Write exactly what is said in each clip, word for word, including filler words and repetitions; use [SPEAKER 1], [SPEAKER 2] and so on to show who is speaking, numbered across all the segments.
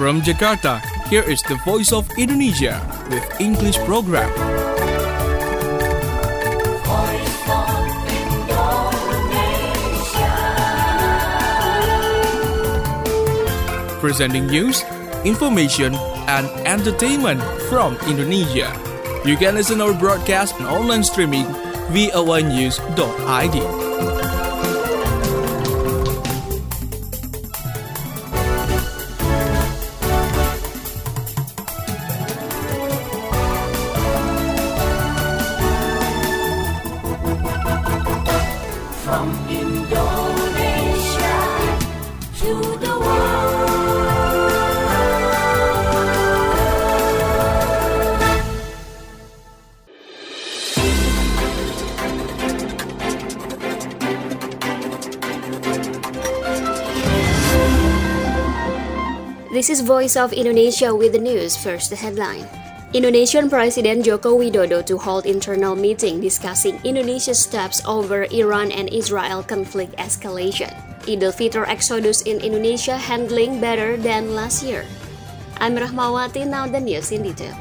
[SPEAKER 1] From Jakarta, here is the Voice of Indonesia with English program.
[SPEAKER 2] Voice of Indonesia.
[SPEAKER 1] Presenting news, information, and entertainment from Indonesia. You can listen our broadcast on online streaming v o a news dot i d.
[SPEAKER 2] From Indonesia to the world.
[SPEAKER 3] This is Voice of Indonesia with the news. First, the headline. Indonesian President Joko Widodo to hold internal meeting discussing Indonesia's steps over Iran and Israel conflict escalation. Idul Fitr exodus in Indonesia handling better than last year. I'm Rahmawati, now the news in detail.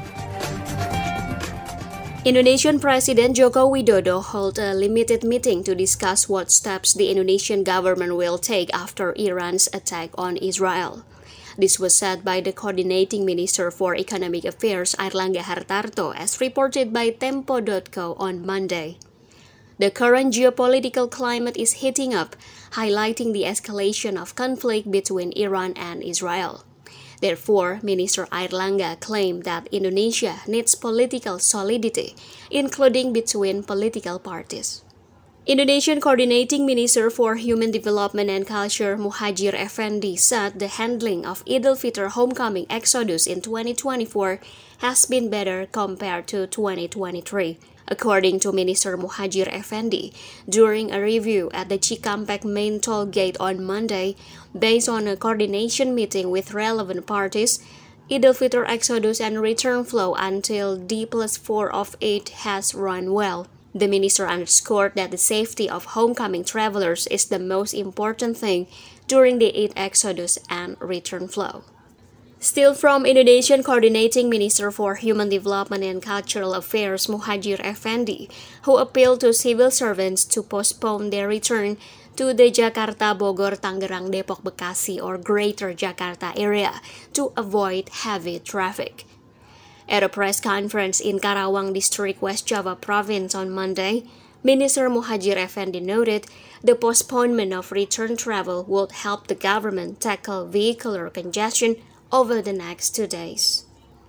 [SPEAKER 3] Indonesian President Joko Widodo held a limited meeting to discuss what steps the Indonesian government will take after Iran's attack on Israel. This was said by the Coordinating Minister for Economic Affairs Airlangga Hartarto as reported by Tempo dot co on Monday. The current geopolitical climate is heating up, highlighting the escalation of conflict between Iran and Israel. Therefore, Minister Airlangga claimed that Indonesia needs political solidity, including between political parties. Indonesian Coordinating Minister for Human Development and Culture Muhadjir Effendi said the handling of Idul Fitr homecoming exodus in twenty twenty-four has been better compared to twenty twenty-three. According to Minister Muhadjir Effendi, during a review at the Cikampek main toll gate on Monday, based on a coordination meeting with relevant parties, Idul Fitr exodus and return flow until D plus four of eight has run well. The minister underscored that the safety of homecoming travelers is the most important thing during the Eid exodus and return flow. Still from Indonesian Coordinating Minister for Human Development and Cultural Affairs Muhadjir Effendi, who appealed to civil servants to postpone their return to the Jakarta, Bogor, Tangerang, Depok, Bekasi or Greater Jakarta area to avoid heavy traffic. At a press conference in Karawang District, West Java Province on Monday, Minister Muhadjir Effendi noted the postponement of return travel would help the government tackle vehicular congestion over the next two days.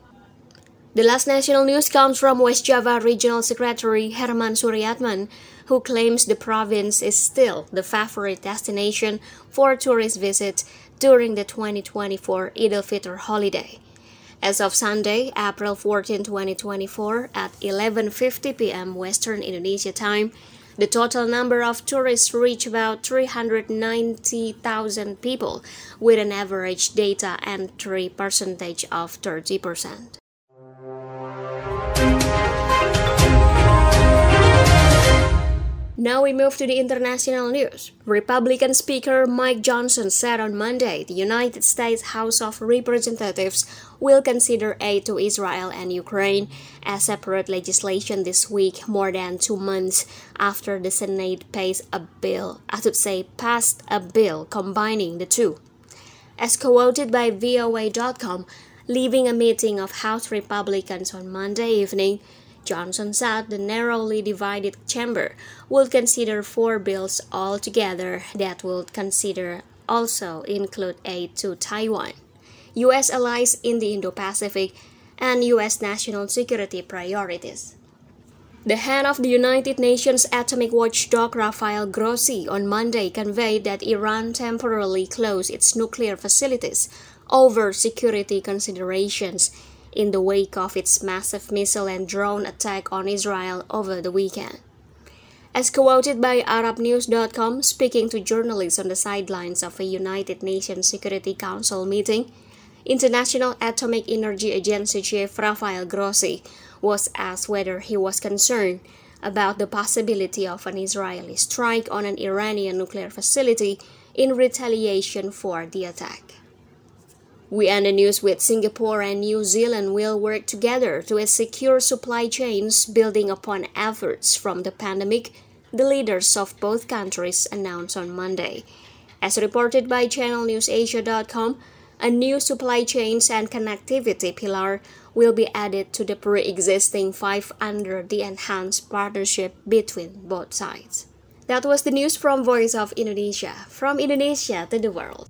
[SPEAKER 3] The last national news comes from West Java Regional Secretary Herman Suryatman, who claims the province is still the favorite destination for tourist visits during the twenty twenty-four Idul Fitr holiday. As of Sunday, April fourteenth, twenty twenty-four, at eleven fifty p.m. Western Indonesia time, the total number of tourists reached about three hundred ninety thousand people, with an average data entry percentage of thirty percent. Now we move to the international news. Republican Speaker Mike Johnson said on Monday the United States House of Representatives will consider aid to Israel and Ukraine as separate legislation this week, more than two months after the Senate passed a bill, I should say passed a bill combining the two. As quoted by V O A dot com, leaving a meeting of House Republicans on Monday evening, Johnson said the narrowly divided chamber would consider four bills altogether that would consider also include aid to Taiwan, U S allies in the Indo-Pacific, and U S national security priorities. The head of the United Nations atomic watchdog Rafael Grossi on Monday conveyed that Iran temporarily closed its nuclear facilities over security considerations in the wake of its massive missile and drone attack on Israel over the weekend. As quoted by Arab News dot com, speaking to journalists on the sidelines of a United Nations Security Council meeting, International Atomic Energy Agency Chief Rafael Grossi was asked whether he was concerned about the possibility of an Israeli strike on an Iranian nuclear facility in retaliation for the attack. We end the news with Singapore and New Zealand will work together to secure supply chains building upon efforts from the pandemic, the leaders of both countries announced on Monday. As reported by channel news asia dot com, a new supply chains and connectivity pillar will be added to the pre-existing five under the enhanced partnership between both sides. That was the news from Voice of Indonesia, from Indonesia to the world.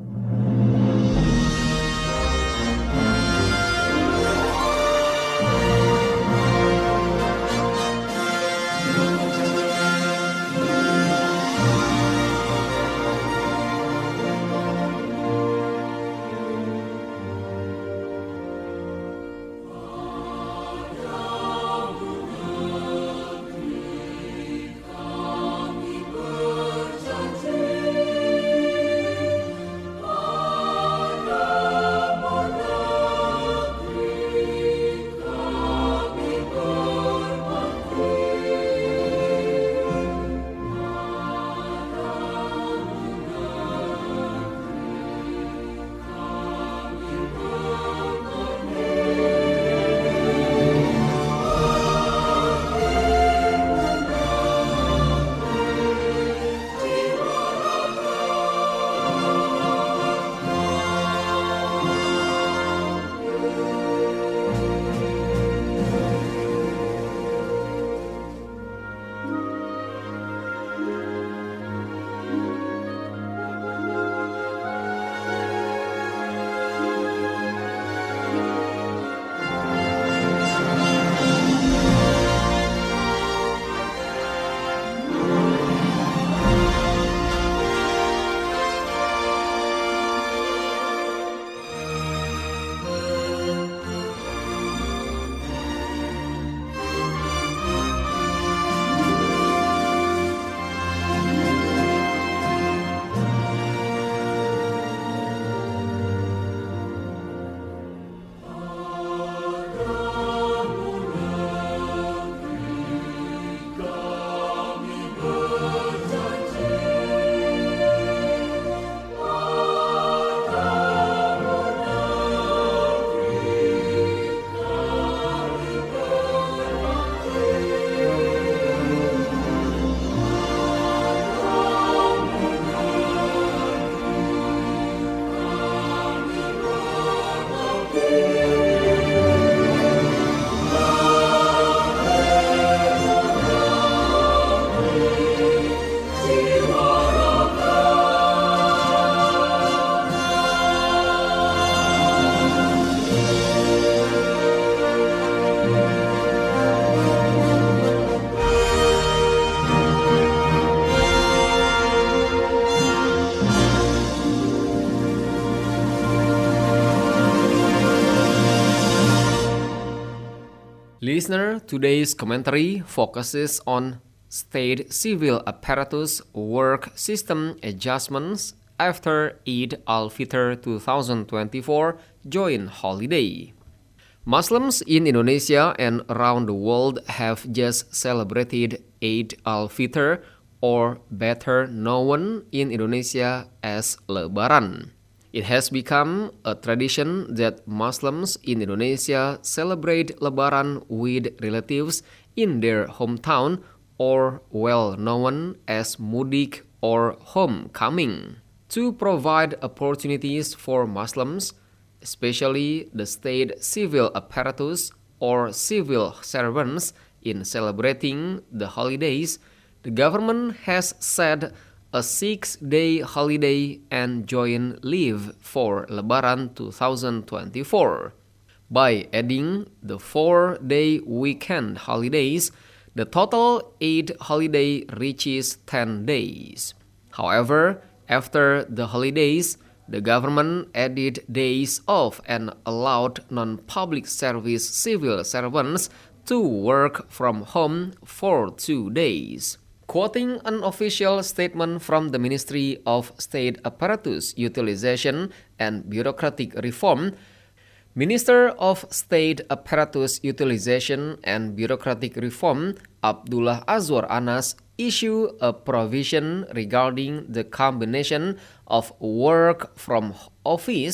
[SPEAKER 4] Listener, today's commentary focuses on state civil apparatus work system adjustments after Eid al-Fitr twenty twenty-four joint holiday. Muslims in Indonesia and around the world have just celebrated Eid al-Fitr, or better known in Indonesia as Lebaran. It has become a tradition that Muslims in Indonesia celebrate Lebaran with relatives in their hometown, or well known as mudik or homecoming, to provide opportunities for Muslims, especially the state civil apparatus or civil servants, in celebrating the holidays. The government has set a six-day holiday and joint leave for Lebaran twenty twenty-four. By adding the four-day weekend holidays, the total Eid holiday reaches ten days. However, after the holidays, the government added days off and allowed non-public service civil servants to work from home for two days. Quoting an official statement from the Ministry of State Apparatus Utilization and Bureaucratic Reform, Minister of State Apparatus Utilization and Bureaucratic Reform Abdullah Azwar Anas issued a provision regarding the combination of work from office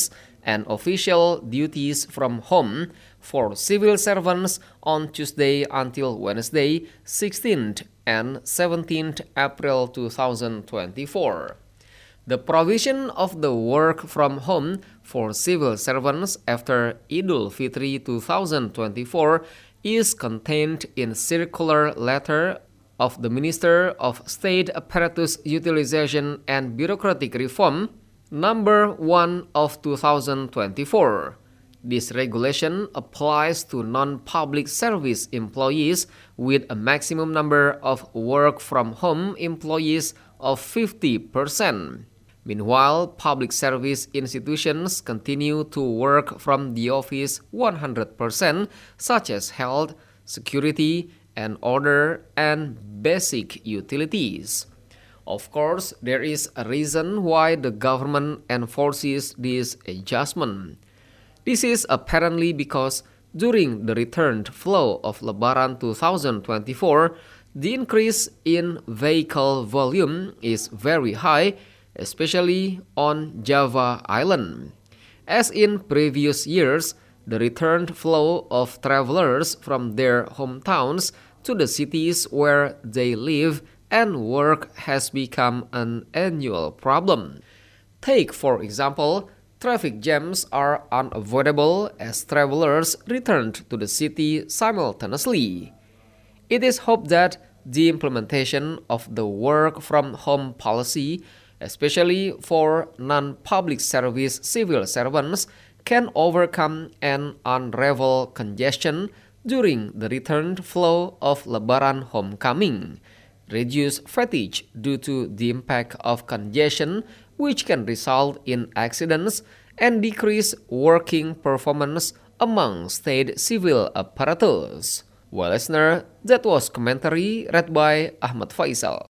[SPEAKER 4] and official duties from home for civil servants on Tuesday until Wednesday, sixteenth and seventeenth April two thousand twenty-four. The provision of the work from home for civil servants after Idul Fitri two thousand twenty-four is contained in circular letter of the Minister of State Apparatus Utilization and Bureaucratic Reform, number one of two thousand twenty-four. This regulation applies to non-public service employees with a maximum number of work-from-home employees of fifty percent. Meanwhile, public service institutions continue to work from the office one hundred percent, such as health, security, and order, and basic utilities. Of course, there is a reason why the government enforces this adjustment. This is apparently because during the returned flow of Lebaran two thousand twenty-four, the increase in vehicle volume is very high, especially on Java Island. As in previous years, the returned flow of travelers from their hometowns to the cities where they live and work has become an annual problem. Take, for example, traffic jams are unavoidable as travelers return to the city simultaneously. It is hoped that the implementation of the work-from-home policy, especially for non-public service civil servants, can overcome and unravel congestion during the returned flow of Lebaran homecoming, reduce fatigue due to the impact of congestion, which can result in accidents, and decrease working performance among state civil apparatus. Well, listener, that was commentary read by Ahmad Faisal.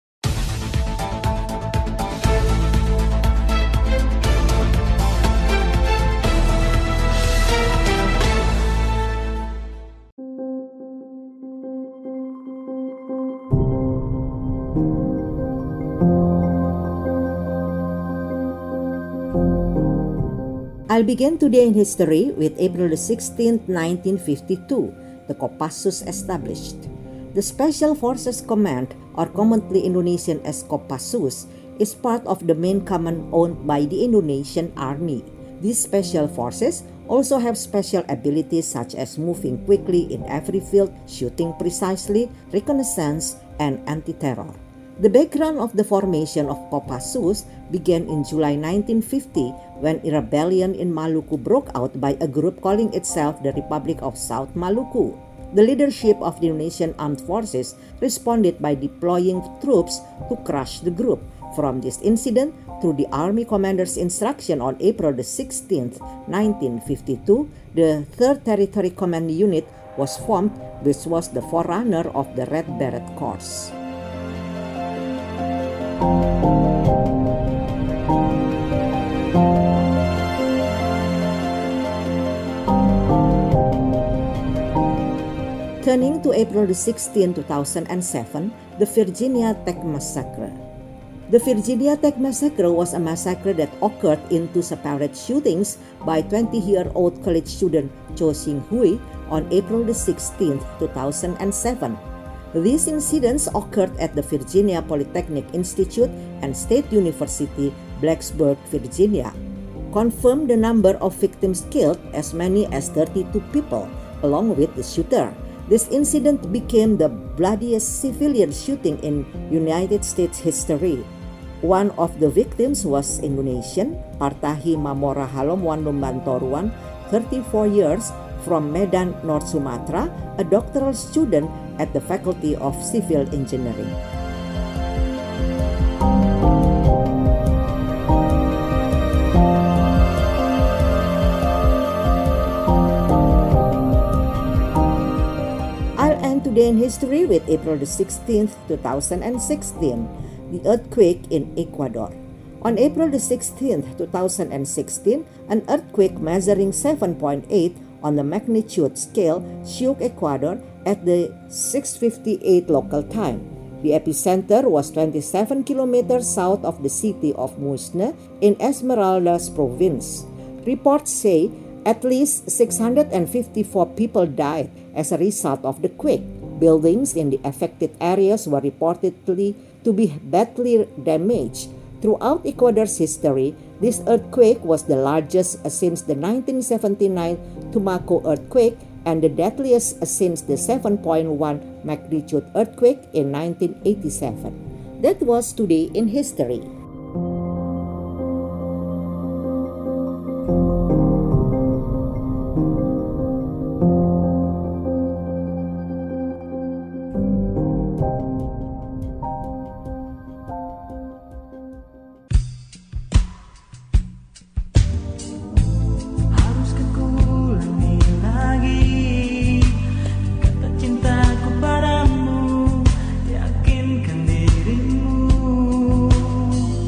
[SPEAKER 5] I'll begin today in history with April the sixteenth, nineteen fifty-two, the Kopassus established. The Special Forces Command, or commonly Indonesian as Kopassus, is part of the main command owned by the Indonesian Army. These special forces also have special abilities such as moving quickly in every field, shooting precisely, reconnaissance, and anti-terror. The background of the formation of Kopassus began in July nineteen fifty when a rebellion in Maluku broke out by a group calling itself the Republic of South Maluku. The leadership of the Indonesian Armed Forces responded by deploying troops to crush the group. From this incident, through the Army Commander's instruction on April the sixteenth, nineteen fifty-two, the third Territory Command Unit was formed, which was the forerunner of the Red Beret Corps. Turning to April the sixteenth, two thousand seven, the Virginia Tech Massacre. The Virginia Tech Massacre was a massacre that occurred in two separate shootings by twenty-year-old college student Cho Sing-hui on April the sixteenth, two thousand seven. These incidents occurred at the Virginia Polytechnic Institute and State University, Blacksburg, Virginia. Confirmed the number of victims killed as many as thirty-two people, along with the shooter. This incident became the bloodiest civilian shooting in United States history. One of the victims was Indonesian, Partahi Mamora Halomwan Lumbantoruan, thirty-four years, from Medan, North Sumatra, a doctoral student at the Faculty of Civil Engineering. Today in history with April the sixteenth, two thousand sixteen, the earthquake in Ecuador. On April the sixteenth, two thousand sixteen, an earthquake measuring seven point eight on the magnitude scale shook Ecuador at the six fifty-eight local time. The epicenter was twenty-seven kilometers south of the city of Musne in Esmeraldas province. Reports say at least six hundred fifty-four people died as a result of the quake. Buildings in the affected areas were reportedly to be badly damaged. Throughout Ecuador's history, this earthquake was the largest since the nineteen seventy-nine Tumaco earthquake and the deadliest since the seven point one magnitude earthquake in nineteen eighty-seven. That was Today in History.
[SPEAKER 6] Cintaku padamu, yakinkan dirimu.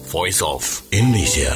[SPEAKER 6] Voice of Indonesia.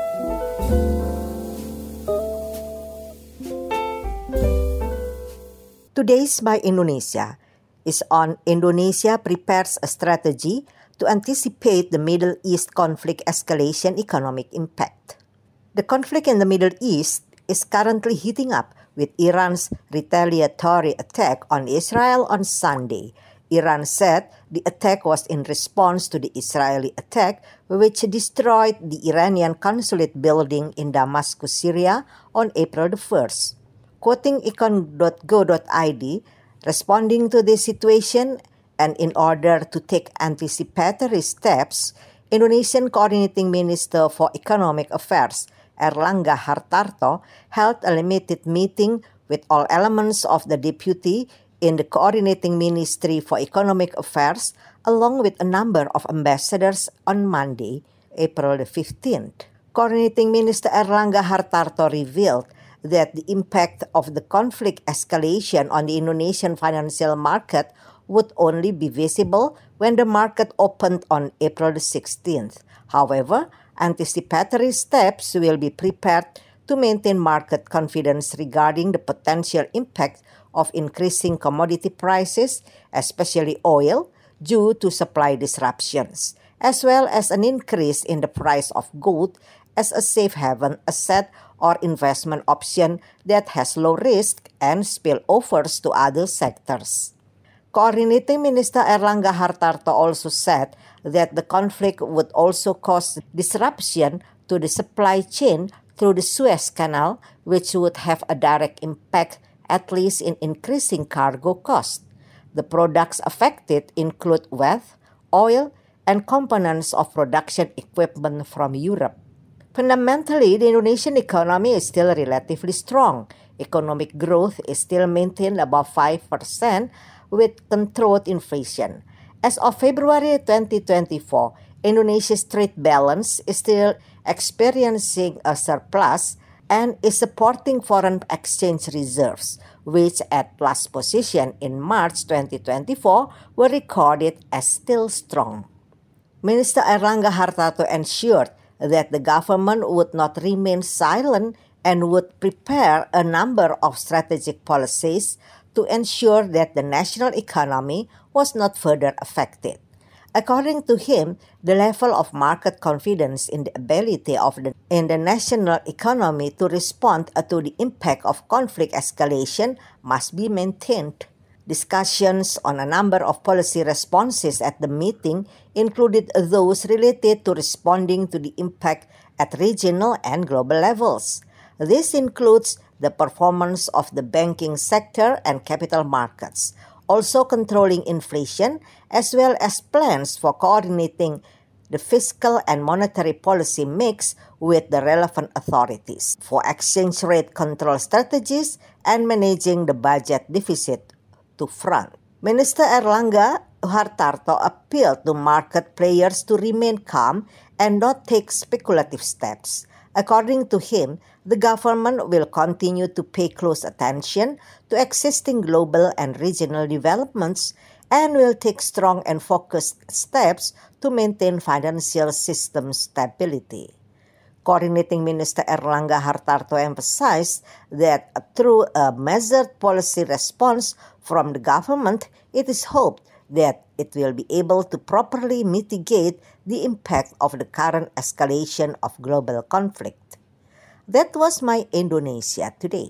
[SPEAKER 5] Today's By Indonesia is on Indonesia prepares a strategy to anticipate the Middle East conflict escalation economic impact. The conflict in the Middle East is currently heating up with Iran's retaliatory attack on Israel on Sunday. Iran said the attack was in response to the Israeli attack, which destroyed the Iranian consulate building in Damascus, Syria on April the first. Quoting econ dot go dot I D, responding to this situation and in order to take anticipatory steps, Indonesian Coordinating Minister for Economic Affairs Airlangga Hartarto held a limited meeting with all elements of the deputy in the Coordinating Ministry for Economic Affairs, along with a number of ambassadors on Monday, April the fifteenth. Coordinating Minister Airlangga Hartarto revealed that the impact of the conflict escalation on the Indonesian financial market would only be visible when the market opened on April the sixteenth. However, anticipatory steps will be prepared to maintain market confidence regarding the potential impact of increasing commodity prices, especially oil, due to supply disruptions, as well as an increase in the price of gold as a safe haven asset or investment option that has low risk and spillovers to other sectors. Coordinating Minister Airlangga Hartarto also said that the conflict would also cause disruption to the supply chain through the Suez Canal, which would have a direct impact at least in increasing cargo costs. The products affected include wheat, oil, and components of production equipment from Europe. Fundamentally, the Indonesian economy is still relatively strong. Economic growth is still maintained above five percent with controlled inflation. As of February twenty twenty-four, Indonesia's trade balance is still experiencing a surplus and is supporting foreign exchange reserves, which at last position in March twenty twenty-four were recorded as still strong. Minister Airlangga Hartarto ensured that the government would not remain silent and would prepare a number of strategic policies to ensure that the national economy was not further affected. According to him, the level of market confidence in the ability of the, in the national economy to respond to the impact of conflict escalation must be maintained. Discussions on a number of policy responses at the meeting included those related to responding to the impact at regional and global levels. This includes the performance of the banking sector and capital markets, also controlling inflation, as well as plans for coordinating the fiscal and monetary policy mix with the relevant authorities, for exchange rate control strategies, and managing the budget deficit to front. Minister Airlangga Hartarto appealed to market players to remain calm and not take speculative steps. According to him, the government will continue to pay close attention to existing global and regional developments and will take strong and focused steps to maintain financial system stability. Coordinating Minister Airlangga Hartarto emphasized that through a measured policy response from the government, it is hoped that it will be able to properly mitigate the impact of the current escalation of global conflict. That was my Indonesia Today.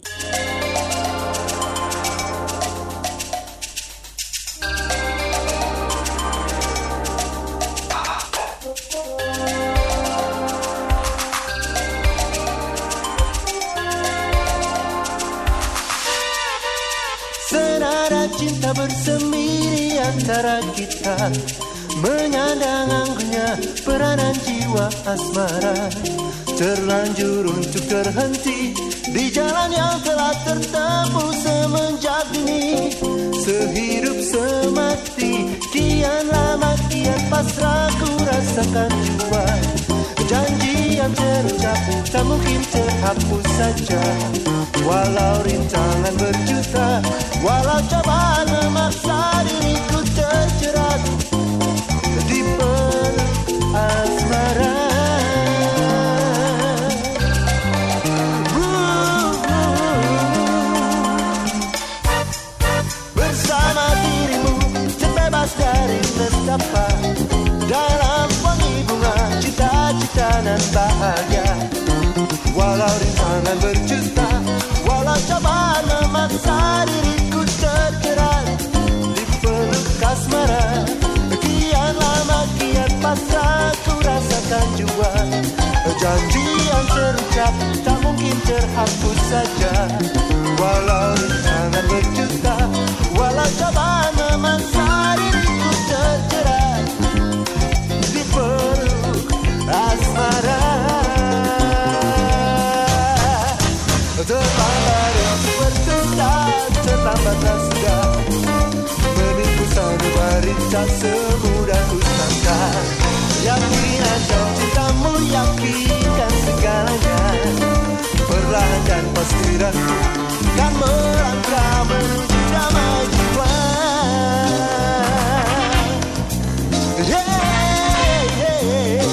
[SPEAKER 7] Senada cinta bersemi di antara kita, menyandang anggunnya peranan jiwa asmara, terlanjur untuk terhenti di jalan yang telah tertempuh semenjak dini. Sehidup semati, kian lama kian pasrah ku rasakan jiwa. Janji yang terucap tak mungkin terhapus saja, walau rintangan berjuta, walau cobaan memaksa diriku terjerat di peluk asmara. sapa dalam wangi bunga cita-cita dan bahagia. Walau rintangan berjuta, walau cobaan memaksa diriku terjerat di peluk asmara. Kian lama kian pasrah ku rasakan jua. Janji yang terucap tak mungkin terhapus saja. Walau rintangan berjuta, walau cobaan memaksa diriku terjerat di peluk asmara. Terlambat bertunda, terlambatlah sudah menipu sanubari tak semudah ku sangka. Yakinan dan cintamu yakinkan segalanya. Perlahan dan pasti aku kan melangkah menuju damai jiwa. Hey, hey.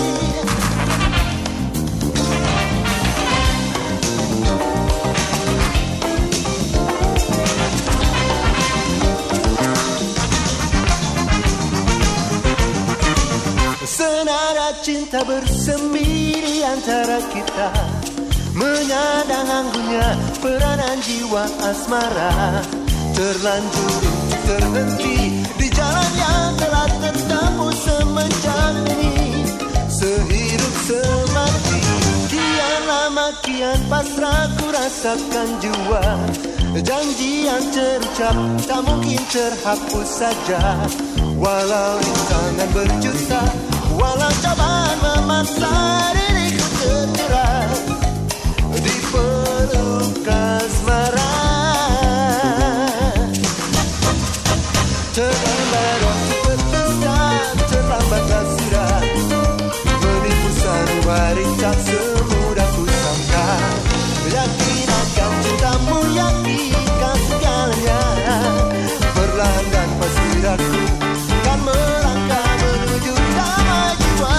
[SPEAKER 7] Senada cinta bersemi di antara kita, menyandang anggunnya peranan jiwa asmara. Terlanjur untuk terhenti di jalan yang telah tertempuh semenjak ini. Sehidup semati, kian lama kian pasrah ku rasakan jua. Janji yang terucap tak mungkin terhapus saja. Walau rintangan berjuta, walau cobaan memaksa diriku terjerat di peluk asmara. Terlambat waktu berdusta, terlambatlah sudah menipu sanubari tak semudah ku sangka. Yakin akan cintamu, yakinkan segalanya. Perlahan dan pasti aku kan melangkah menuju damai jiwa.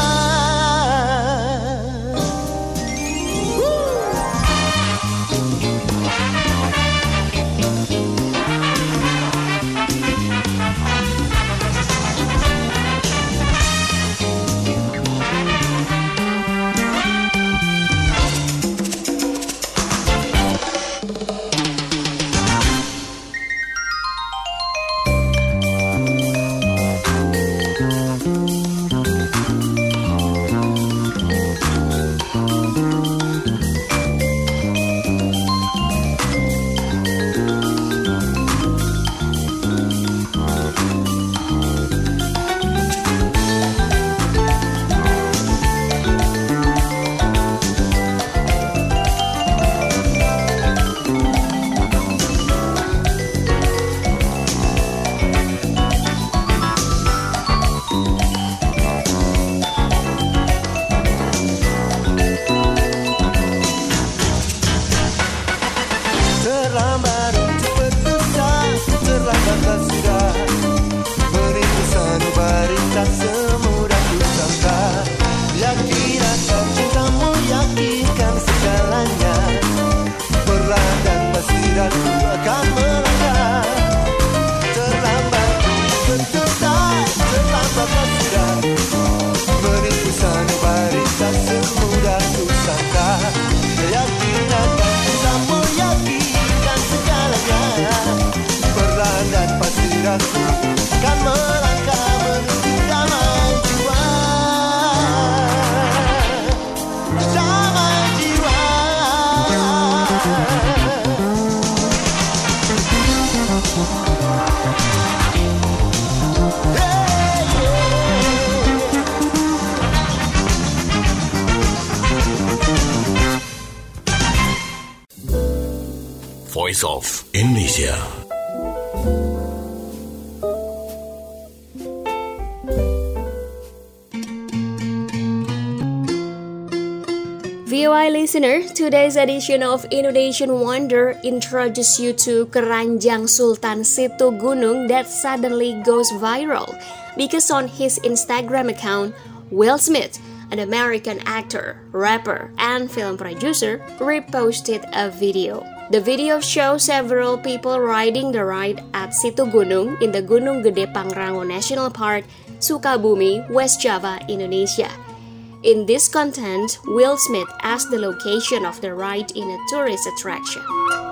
[SPEAKER 7] Terlambat untuk berdusta, terlambatlah sudah menipu sanubari tak semudah ku sangka. Yakin akan cintamu, yakinkan segalanya. Perlahan dan pasti aku akan melangkah. Terlambat untuk berdusta, terlambatlah sudah menipu sanubari tak semudah ku sangka. Yakin akan cintamu, yakinkan segalanya. Perlahan dan pasti aku kan melangkah menuju damai jiwa. Damai jiwa. Hey, yeah.
[SPEAKER 6] Voice of Indonesia.
[SPEAKER 3] V O I listener, today's edition of Indonesian Wonder introduces you to Keranjang Sultan Situgunung that suddenly goes viral because on his Instagram account, Will Smith, an American actor, rapper, and film producer, reposted a video. The video shows several people riding the ride at Situgunung in the Gunung Gede Pangrango National Park Sukabumi, West Java, Indonesia. In this content, Will Smith asked the location of the ride in a tourist attraction.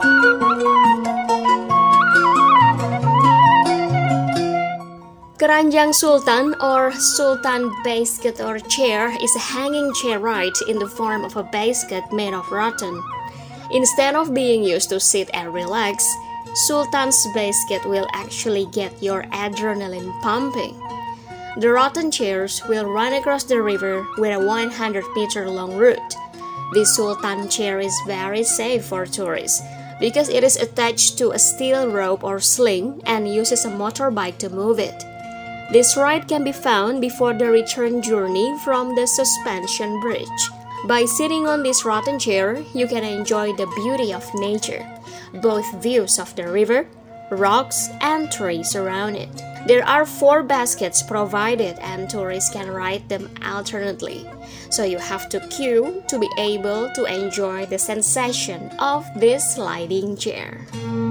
[SPEAKER 3] Keranjang Sultan or Sultan basket or chair is a hanging chair ride in the form of a basket made of rattan. Instead of being used to sit and relax, Sultan's basket will actually get your adrenaline pumping. The rattan chairs will run across the river with a one hundred meter long route. This Sultan chair is very safe for tourists because it is attached to a steel rope or sling and uses a motorbike to move it. This ride can be found before the return journey from the suspension bridge. By sitting on this rattan chair, you can enjoy the beauty of nature, both views of the river, rocks, and trees around it. There are four baskets provided and tourists can ride them alternately, so you have to queue to be able to enjoy the sensation of this sliding chair.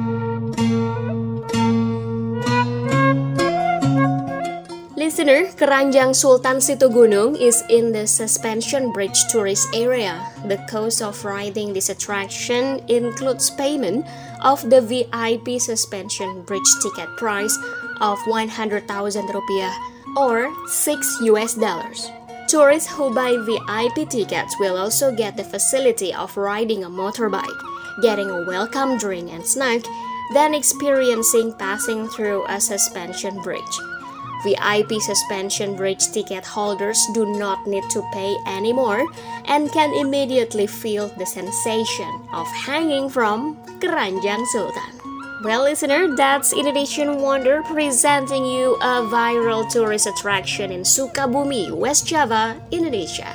[SPEAKER 3] Listener, Keranjang Sultan Situgunung is in the Suspension Bridge tourist area. The cost of riding this attraction includes payment of the V I P Suspension Bridge ticket price of one hundred thousand rupiah or six U S dollars. Tourists who buy V I P tickets will also get the facility of riding a motorbike, getting a welcome drink and snack, then experiencing passing through a suspension bridge. V I P suspension bridge ticket holders do not need to pay anymore and can immediately feel the sensation of hanging from Keranjang Sultan. Well, listener, that's Indonesian Wonder presenting you a viral tourist attraction in Sukabumi, West Java, Indonesia.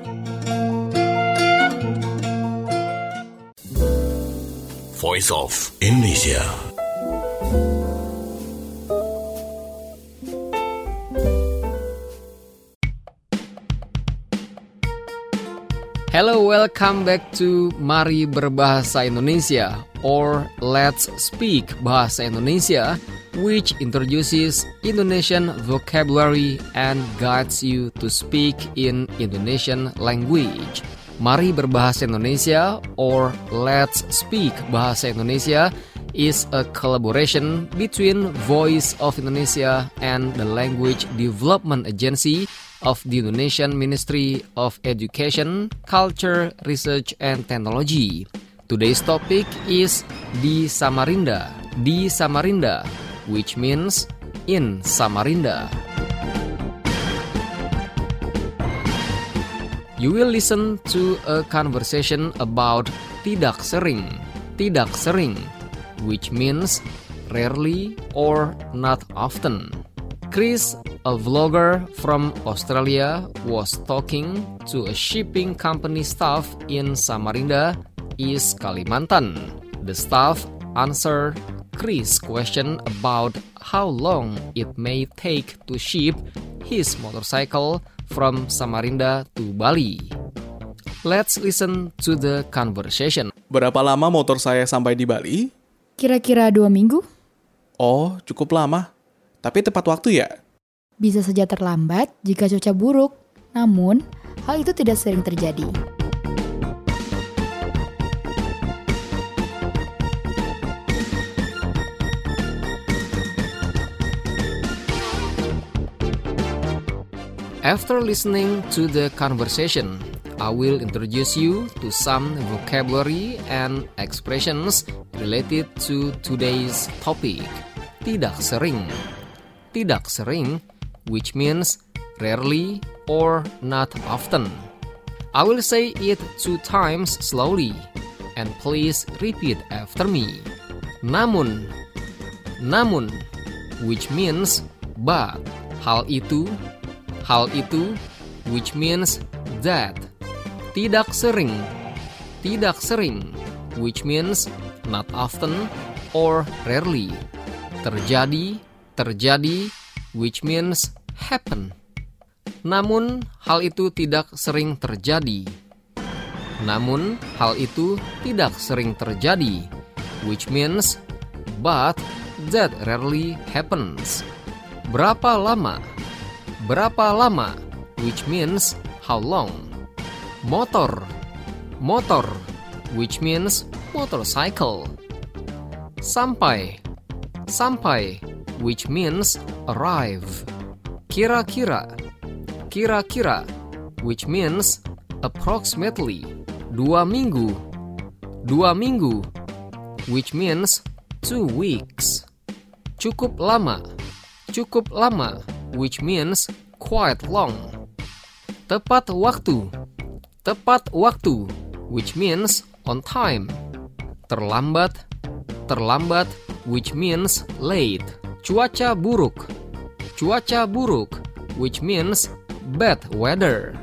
[SPEAKER 6] Voice of Indonesia.
[SPEAKER 4] Hello, welcome back to Mari Berbahasa Indonesia or Let's Speak Bahasa Indonesia, which introduces Indonesian vocabulary and guides you to speak in Indonesian language. Mari Berbahasa Indonesia or Let's Speak Bahasa Indonesia is a collaboration between Voice of Indonesia and the Language Development Agency of the Indonesian Ministry of Education, Culture, Research, and Technology. Today's topic is di Samarinda, di Samarinda, which means in Samarinda. You will listen to a conversation about tidak sering, tidak sering, which means rarely or not often. Chris, a vlogger from Australia, was talking to a shipping company staff in Samarinda, East Kalimantan. The staff answered Chris' question about how long it may take to ship his motorcycle from Samarinda to Bali. Let's listen to the conversation.
[SPEAKER 1] Berapa lama motor saya sampai di Bali?
[SPEAKER 8] Kira-kira dua minggu.
[SPEAKER 1] Oh, cukup lama. Tapi tepat waktu ya?
[SPEAKER 8] Bisa saja terlambat jika cuaca buruk. Namun, hal itu tidak sering terjadi.
[SPEAKER 4] After listening to the conversation, I will introduce you to some vocabulary and expressions related to today's topic. Tidak sering. Tidak sering, which means rarely or not often. I will say it two times slowly, and please repeat after me. Namun, namun, which means but. Hal itu, hal itu, which means that. Tidak sering, tidak sering, which means not often or rarely. Terjadi, terjadi, which means happen. Namun, hal itu tidak sering terjadi. Namun, hal itu tidak sering terjadi, which means but that rarely happens. Berapa lama? Berapa lama, which means how long. Motor, motor, which means motorcycle. Sampai, sampai, which means arrive. Kira-kira, kira-kira, which means approximately. Dua minggu, dua minggu, which means two weeks. Cukup lama, cukup lama, which means quite long. Tepat waktu, tepat waktu, which means on time. Terlambat, terlambat, which means late. Cuaca buruk, cuaca buruk, which means bad weather.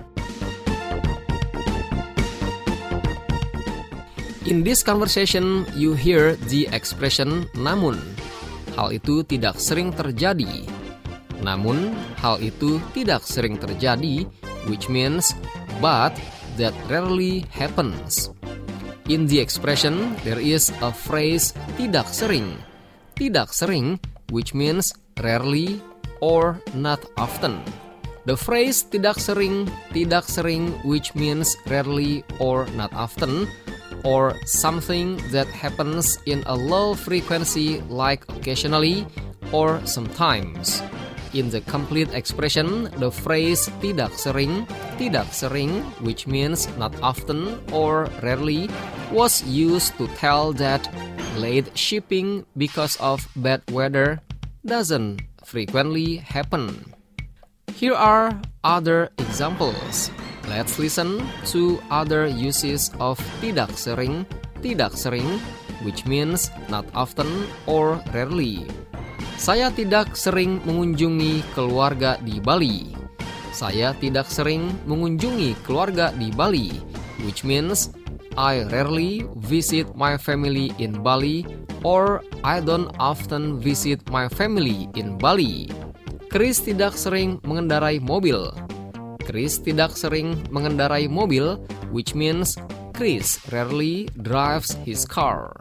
[SPEAKER 4] In this conversation, you hear the expression namun. Hal itu tidak sering terjadi. Namun, hal itu tidak sering terjadi, which means but that rarely happens. In the expression, there is a phrase tidak sering. Tidak sering, which means rarely or not often. The phrase tidak sering, tidak sering, which means rarely or not often, or something that happens in a low frequency like occasionally or sometimes. In the complete expression, the phrase tidak sering, tidak sering, which means not often or rarely, was used to tell that late shipping because of bad weather doesn't frequently happen. Here are other examples. Let's listen to other uses of tidak sering, tidak sering, which means not often or rarely. Saya tidak sering mengunjungi keluarga di Bali. Saya tidak sering mengunjungi keluarga di Bali, which means I rarely visit my family in Bali or I don't often visit my family in Bali. Chris tidak sering mengendarai mobil. Chris tidak sering mengendarai mobil, which means Chris rarely drives his car.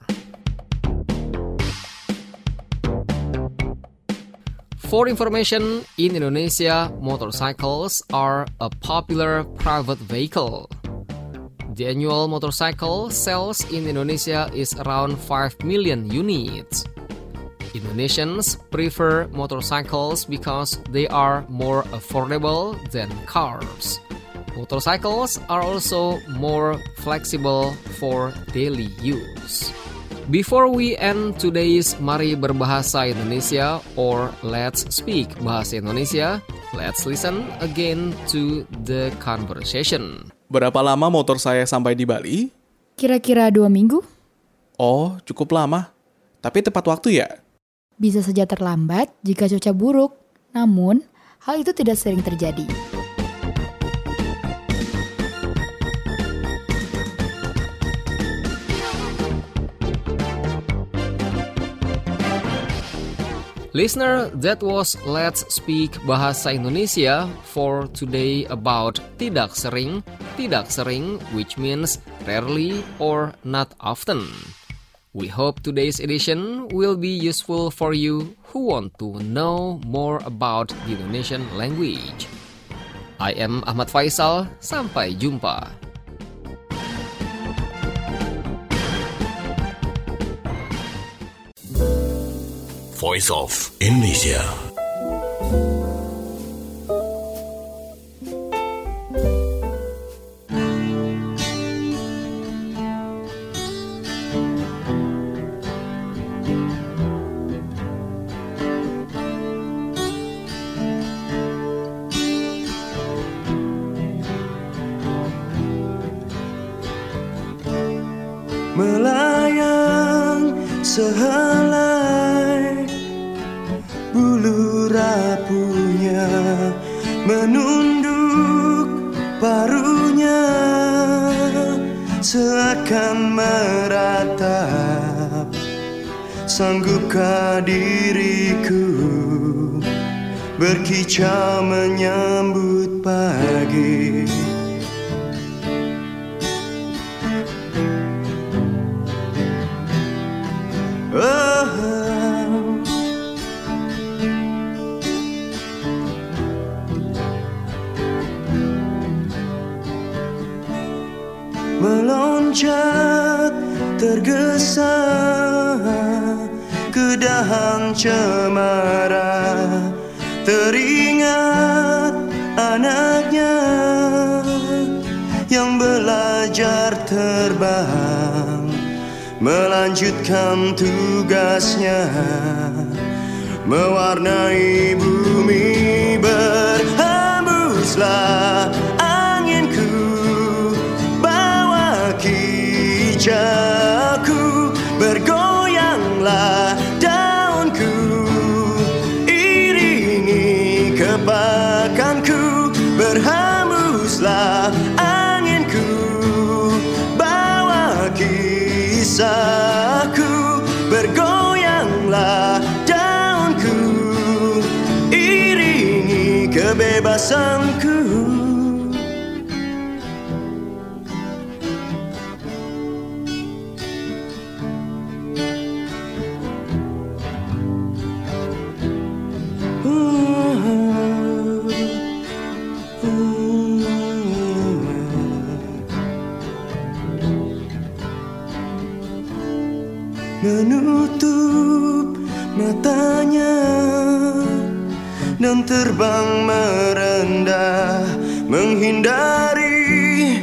[SPEAKER 4] For information, in Indonesia, motorcycles are a popular private vehicle. The annual motorcycle sales in Indonesia is around five million units. Indonesians prefer motorcycles because they are more affordable than cars. Motorcycles are also more flexible for daily use. Before we end today's Mari Berbahasa Indonesia or Let's Speak Bahasa Indonesia, let's listen again to the conversation.
[SPEAKER 1] Berapa lama motor saya sampai di Bali?
[SPEAKER 8] Kira-kira dua minggu?
[SPEAKER 1] Oh, cukup lama. Tapi tepat waktu ya?
[SPEAKER 8] Bisa saja terlambat jika cuaca buruk. Namun, hal itu tidak sering terjadi.
[SPEAKER 4] Listener, that was Let's Speak Bahasa Indonesia for today about tidak sering, tidak sering, which means rarely or not often. We hope today's edition will be useful for you who want to know more about the Indonesian language. I am Ahmad Faisal, sampai jumpa.
[SPEAKER 6] Voice of Indonesia.
[SPEAKER 7] Melayang sehelai bulu rapuhnya, menunduk paruhnya, seakan meratap. Sanggupkah diriku berkicau menyambut pagi? puncak tergesa ke dahan cemara, teringat anaknya yang belajar terbang, melanjutkan tugasnya, mewarnai bumi. Berhembuslah anginku, bawa kicauku, bergoyanglah daunku, iringi kepakanku. Berhembuslah anginku, bawa kisahku, bergoyanglah daunku, iringi kebebasanku. Menutup matanya dan terbang merendah, menghindari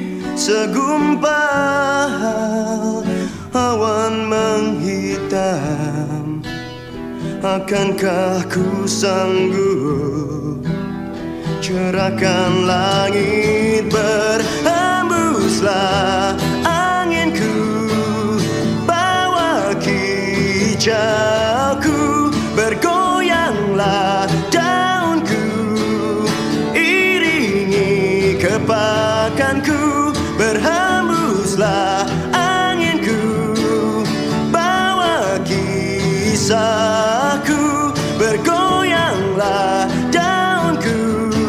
[SPEAKER 7] segumpal awan menghitam. Akankah ku sanggup cerahkan langit? Berhembuslah anginku, kicauku, bergoyanglah daunku, iringi kepakanku. Berhembuslah anginku, bawa kisahku, bergoyanglah daunku,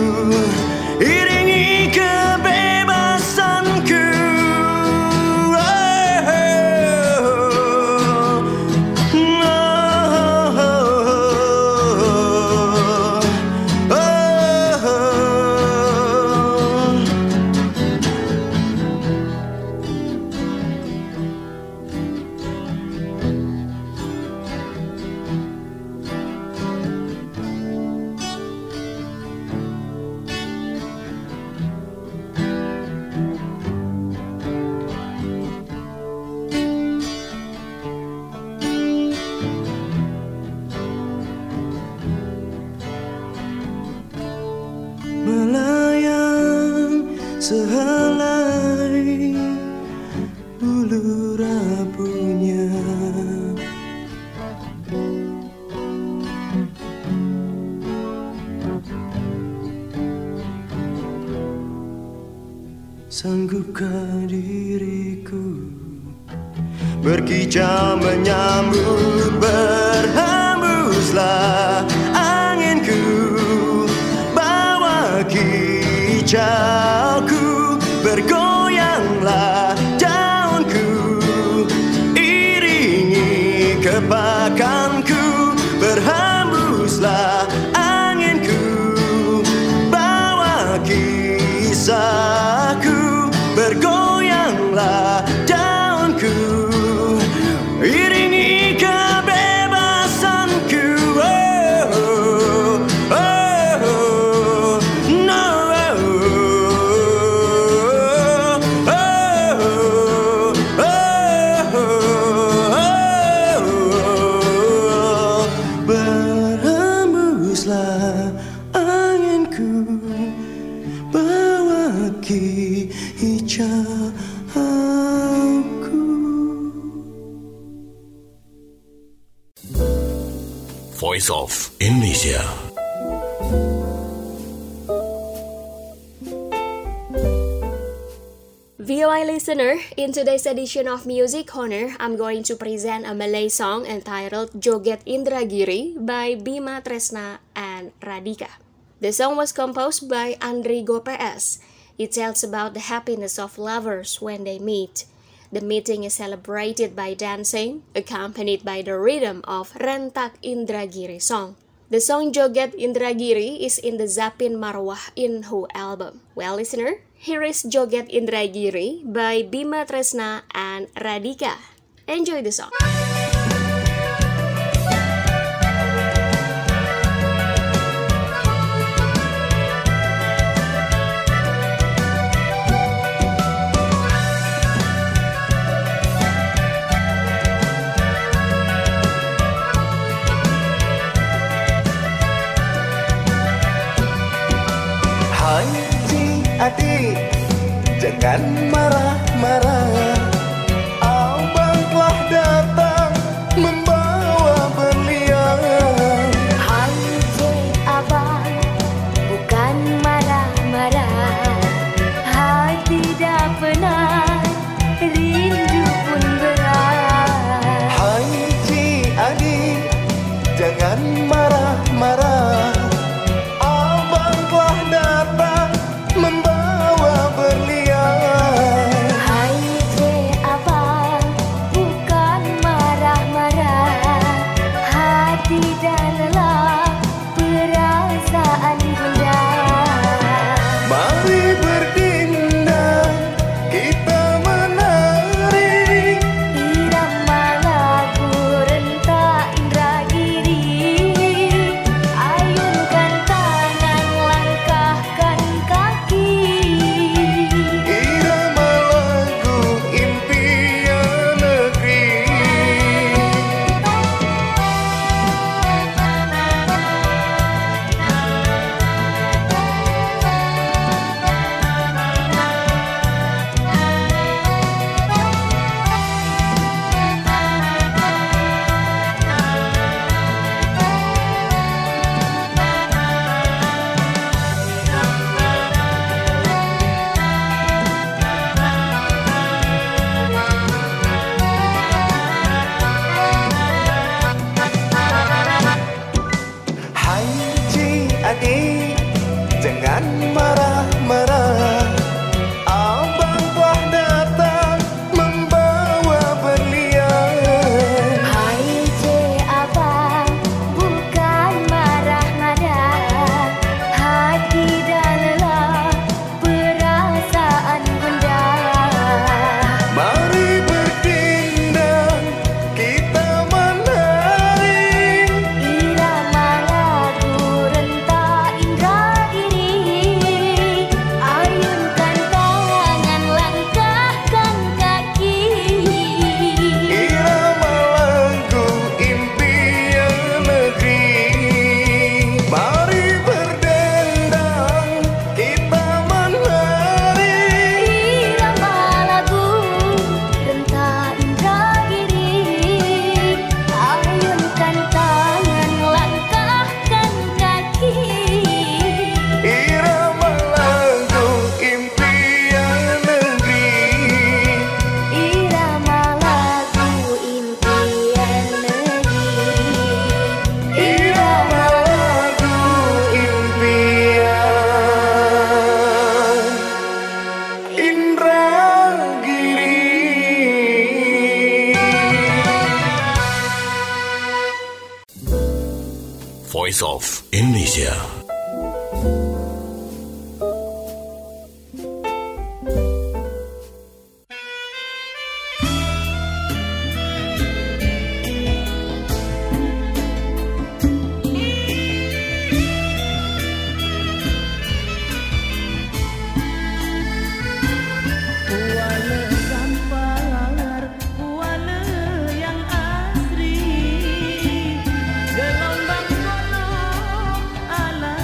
[SPEAKER 7] iringi kebebasanku. Melayang sehelai bulu rapuhnya, sanggupkah diriku berkicau menyambut? Berhembuslah anginku, bawa kicauku, bergoyanglah daunku, iringi kepakanku. Berhembuslah anginku, bawa kisahku, bergoyanglah daunku, iringi kebebasanku. Oh, oh, oh, no, oh, oh, oh, oh. Berhembuslah anginku, bawa kicauku.
[SPEAKER 6] Voice of Indonesia.
[SPEAKER 3] V O I listener, in today's edition of Music Corner, I'm going to present a Malay song entitled Joget Indragiri by Bima Tresna and Radhika. The song was composed by Andrigo P S. It tells about the happiness of lovers when they meet. The meeting is celebrated by dancing, accompanied by the rhythm of Rentak Indragiri song. The song Joget Indragiri is in the Zapin Marwah Inhu album. Well, listener, here is Joget Indragiri by Bima Tresna and Radhika. Enjoy the song.
[SPEAKER 7] Adik, jangan marah-marah. Abang telah datang membawa berlian.
[SPEAKER 2] Hai cik abang, bukan marah-marah. Hati dah penat, rindu pun berat.
[SPEAKER 7] Hai cik adik, jangan marah-marah. Abang telah datang membawa berlian.
[SPEAKER 2] Hai cik abang, bukan marah-marah. Hati dah lelah, perasaan gundah.
[SPEAKER 7] Mari berdindang, kita menari.
[SPEAKER 2] Irama lagu rentak Indragiri. Ayunkan tangan, langkahkan kaki.
[SPEAKER 7] Irama lagu impian negeri. Hai cik adik, jangan marah-marah. Abang telah datang membawa berlian.
[SPEAKER 2] Hai cik abang, bukan marah-marah. Hati dah lelah, perasaan gundah.
[SPEAKER 7] Mari berdindang, kita menari.
[SPEAKER 2] Irama lagu rentak Indragiri. Ayunkan tangan, langkahkan kaki.
[SPEAKER 7] Irama lagu impian negeri. Mari berdendang, kita menari.
[SPEAKER 2] Irama lagu rentak Indragiri. Ayunkan tangan, langkahkan kaki.
[SPEAKER 7] Irama lagu impian negeri.
[SPEAKER 2] Irama lagu impian negeri.
[SPEAKER 7] Irama lagu impian Indragiri.
[SPEAKER 6] Voice of Indonesia.
[SPEAKER 9] Wale gampar, wale yang asri. Gelombang kono ala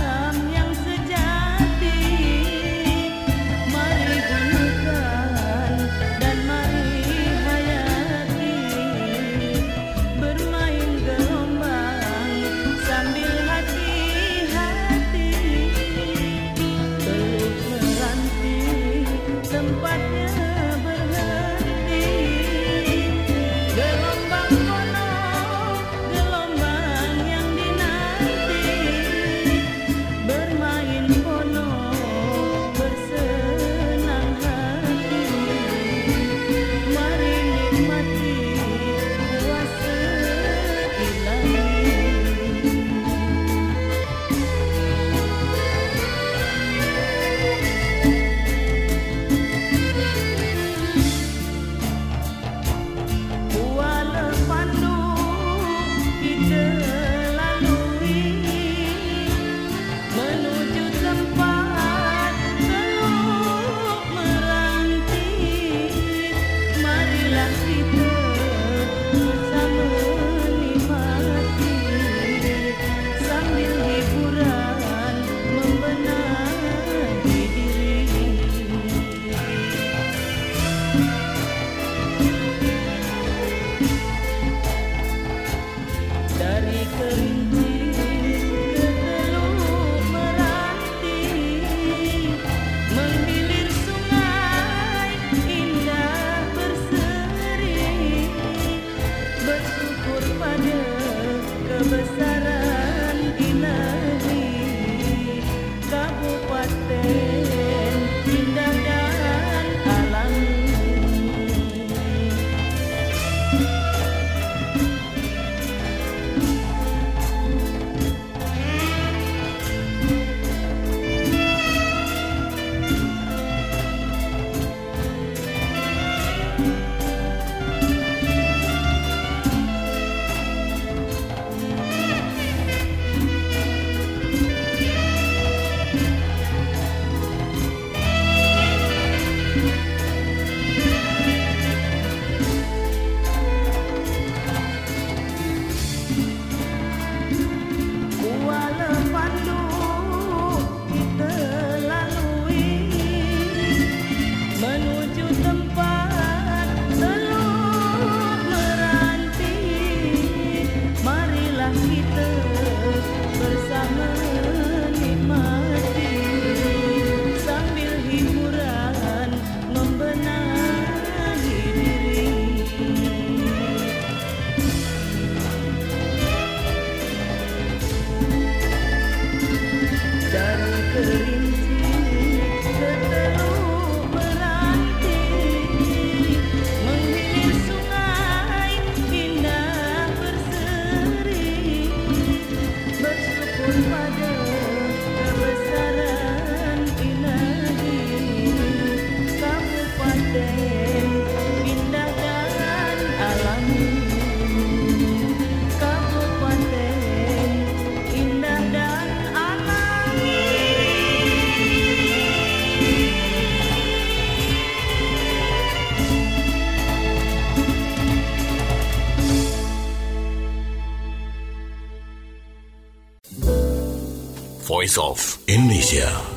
[SPEAKER 6] Voice of Indonesia.